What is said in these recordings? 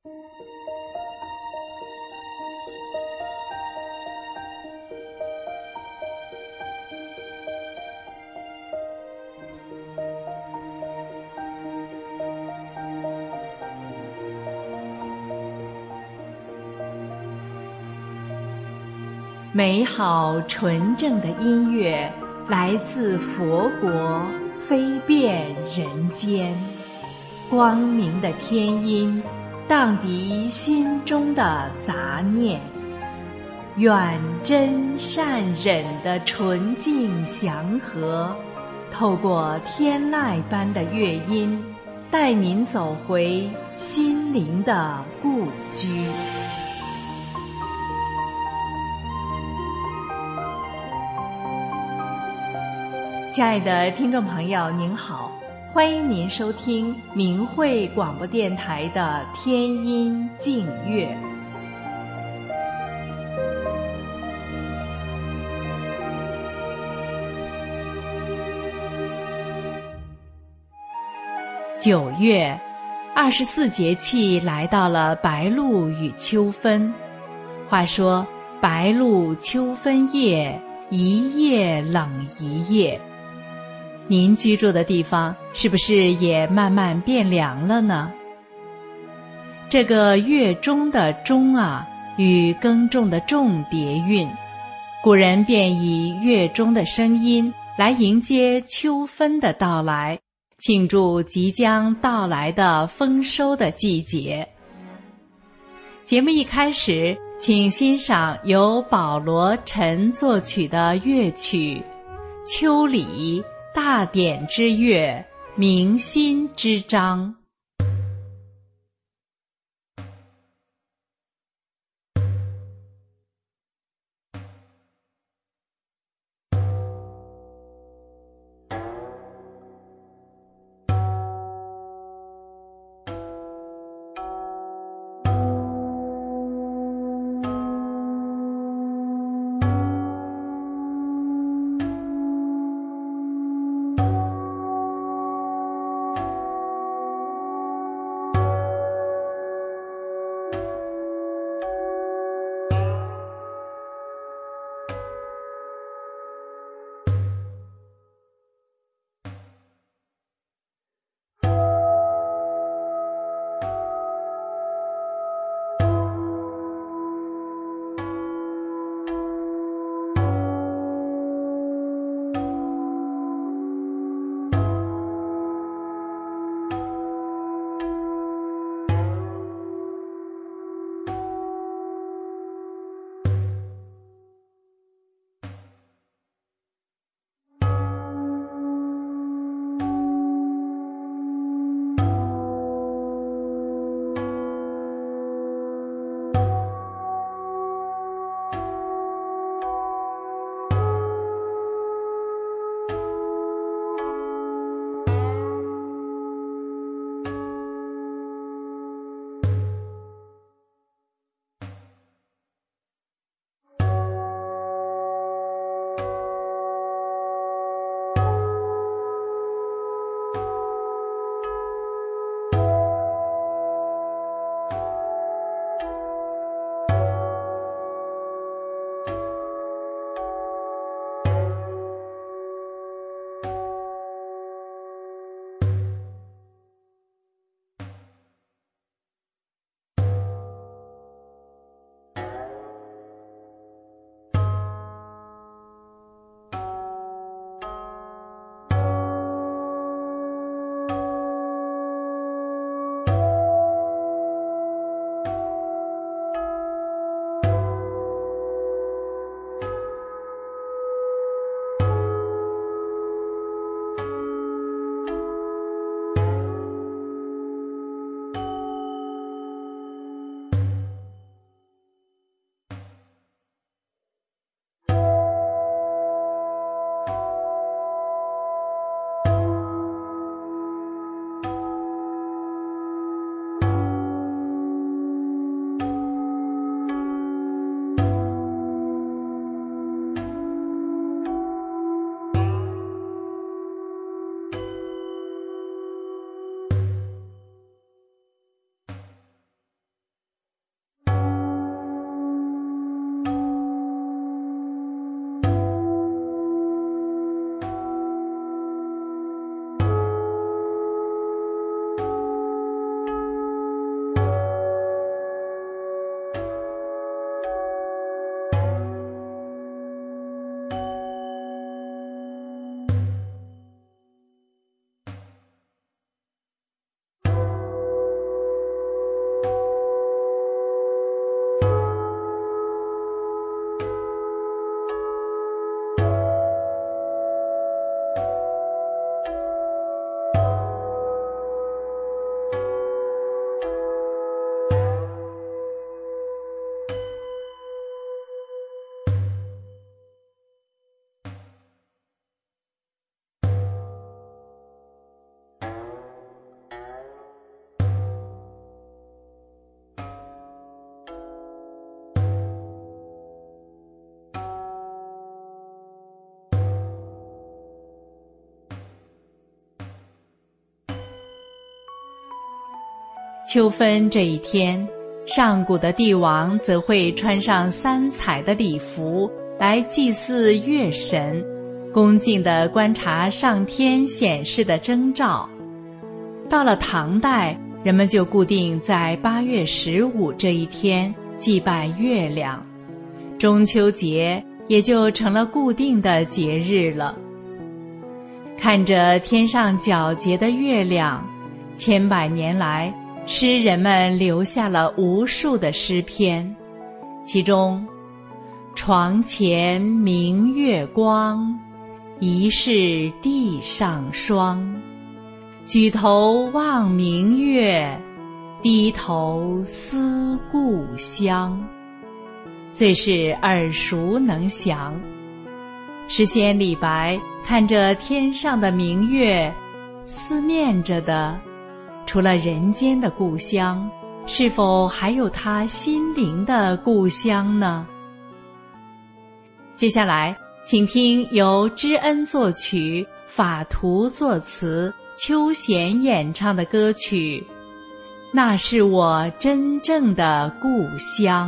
美好纯正的音乐来自佛国，飞遍人间。光明的天音荡涤心中的杂念，愿真善忍的纯净祥和，透过天籁般的乐音，带您走回心灵的故居。亲爱的听众朋友您好，欢迎您收听明慧广播电台的天音净乐。9月，24节气来到了白露与秋分。话说白露秋分夜，一夜冷一夜。您居住的地方是不是也慢慢变凉了呢？这个月中的中啊，与耕种的种叠韵，古人便以月中的声音来迎接秋分的到来，庆祝即将到来的丰收的季节。节目一开始，请欣赏由保罗陈作曲的乐曲《秋里大典之乐，明心之章》。 秋分这一天，上古的帝王则会穿上3彩的礼服来祭祀月神，恭敬地观察上天显示的征兆。到了唐代，人们就固定在8月15这一天祭拜月亮，中秋节也就成了固定的节日了。看着天上皎洁的月亮，千百年来，诗人们留下了无数的诗篇，其中床前明月光，疑是地上霜。举头望明月，低头思故乡，最是耳熟能详。诗仙李白看着天上的明月，思念着的，除了人间的故乡，是否还有他心灵的故乡呢？接下来，请听由知恩作曲、法图作词、邱贤演唱的歌曲《那是我真正的故乡》。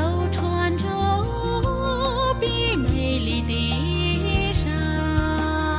美丽的衣裳。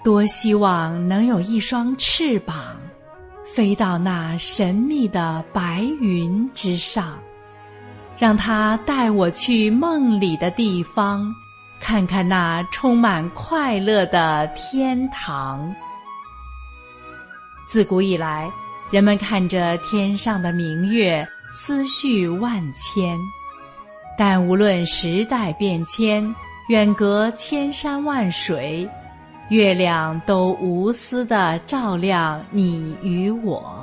多希望能有一双翅膀，飞到那神秘的白云之上，让它带我去梦里的地方，看看那充满快乐的天堂。自古以来，人们看着天上的明月，思绪万千。但无论时代变迁，远隔千山万水，月亮都无私地照亮你与我。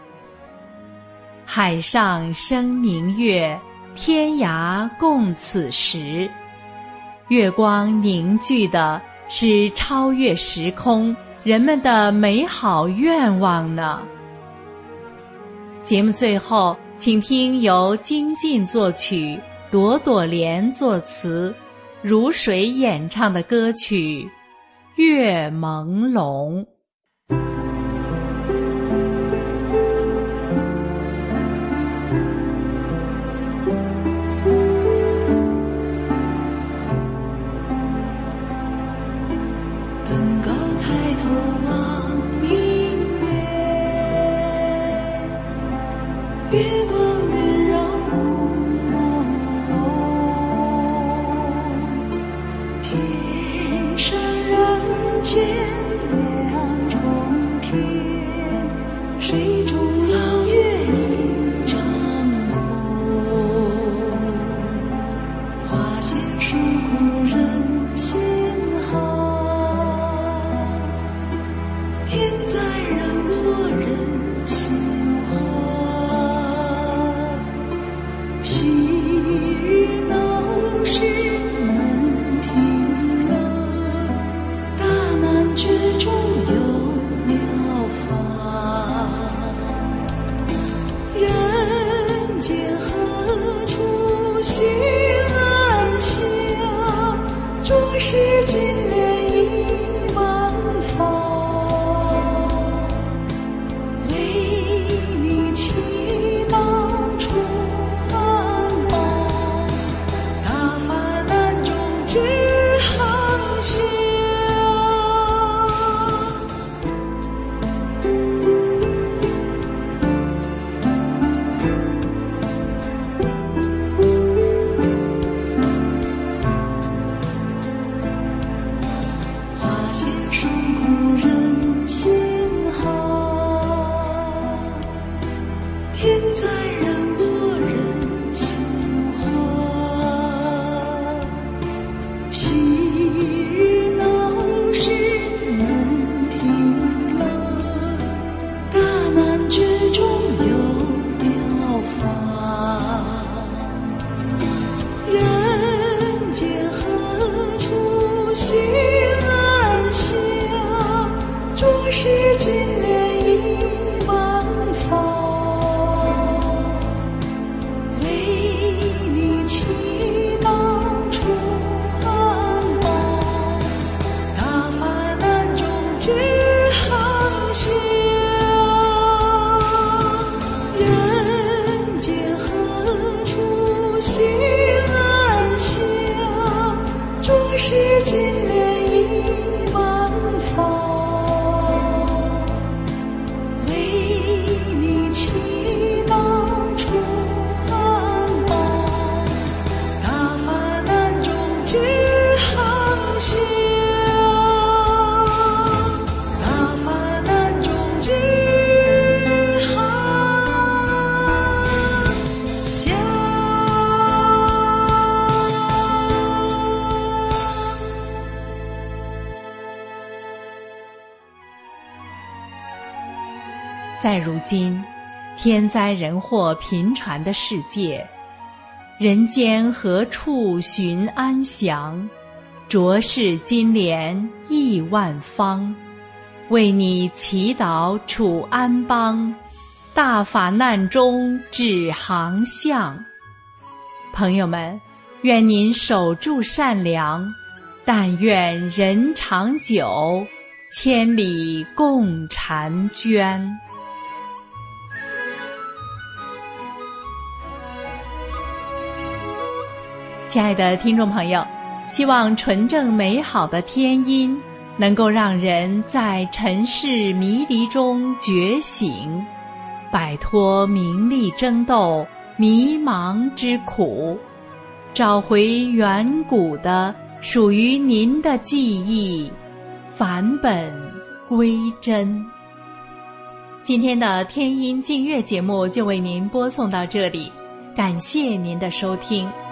海上生明月，天涯共此时。月光凝聚的是超越时空人们的美好愿望呢。节目最后，请听由精进作曲，朵朵莲作词，如水演唱的歌曲《月朦胧》。 登高抬头望明月，月光圆绕雾朦胧，天上人间两重天，水中老月一场空，花谢树枯人闲好，天灾人祸人心欢，昔日闹市门庭乐，大难之中有妙法。人间何处寻安详，着实金莲一万方。 在如今天灾人祸频传的世界，人间何处寻安详，着实金莲亿万方。为你祈祷楚安邦，大法难中指航向。朋友们，愿您守住善良，但愿人长久，千里共婵娟。亲爱的听众朋友，希望纯正美好的天音能够让人在尘世迷离中觉醒，摆脱名利争斗、迷茫之苦，找回远古的属于您的记忆，返本归真。今天的天音净月节目就为您播送到这里，感谢您的收听。